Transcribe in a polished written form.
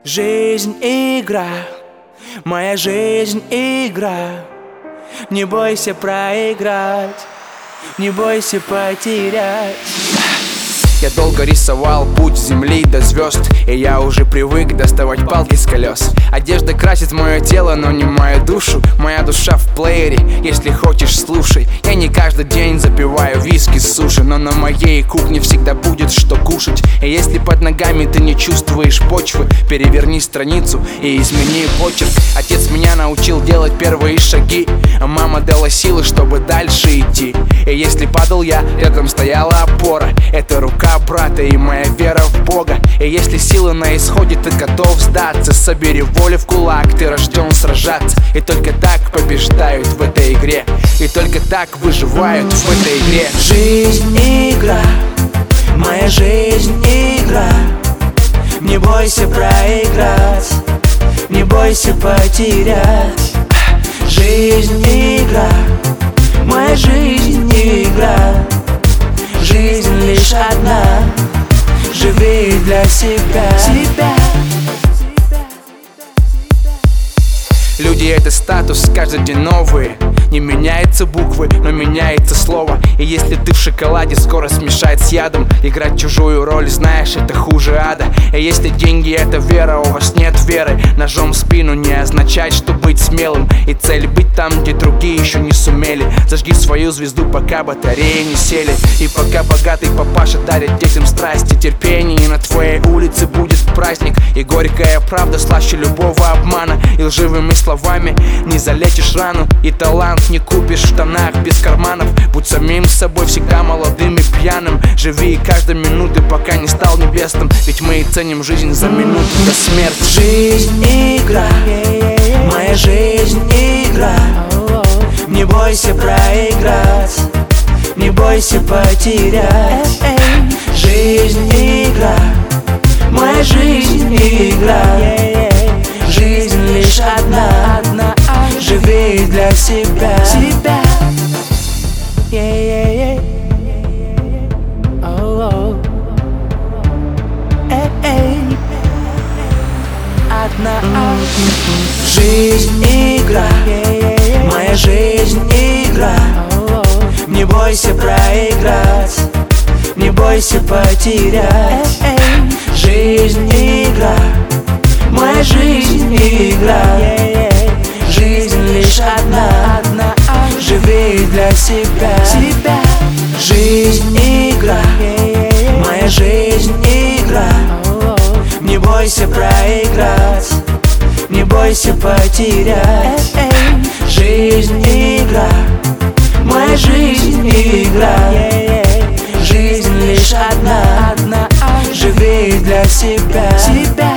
Жизнь игра, моя жизнь игра. Не бойся проиграть, не бойся потерять. Я долго рисовал путь с земли до звезд, и я уже привык доставать палки с колес. Одежда красит мое тело, но не мою душу. Моя душа в плеере, если хочешь, слушай. Я не каждый день запиваю виски с суши, но на моей кухне всегда будет что кушать. И если под ногами ты не чувствуешь почвы, переверни страницу и измени почерк. Отец меня научил делать первые шаги, а мама дала силы, чтобы дальше идти. И если падал я, рядом стояла опора. Это рука брата и моя вера в Бога. И если силы на исходе, ты готов сдаться, собери волю в кулак, ты рожден сражаться. И только так побеждают в этой игре, и только так выживают в этой игре. Жизнь игра, моя жизнь игра. Не бойся проиграть, не бойся потерять. Жизнь игра, моя жизнь игра. Жизнь лишь одна, живи для себя. Люди — это статус, каждый день новые. Не меняются буквы, но меняется слово. И если ты в шоколаде, скоро смешать с ядом. Играть чужую роль, знаешь, это хуже ада. И если деньги — это вера, у вас нет веры. Ножом в спину не означает, что быть смелым. И цель — быть там, где другие еще не сумели. Зажги свою звезду, пока батареи не сели. И пока богатый папаша дарит детям страсти, терпение, и на твоей улице будет праздник. И горькая правда слаще любого обмана. И лживыми словами не залечишь рану. И талант не купишь в штанах без карманов. Будь самим собой, всегда молодым и пьяным. Живи каждой минуты, пока не стал небесным. Ведь мы и ценим жизнь за минуту до смерти. Жизнь игра, моя жизнь игра. Не бойся проиграть, не бойся потерять. Жизнь игра, моя жизнь игра. Жизнь лишь одна, живи для себя. Жизнь игра, моя жизнь игра. Не бойся проиграть, не бойся потерять. Жизнь игра, моя жизнь игра. Жизнь лишь одна, живи для себя. Жизнь игра, моя жизнь игра. Не бойся проиграть, не бойся потерять. Жизнь игра, моя жизнь игра. Жизнь лишь одна, живи для себя.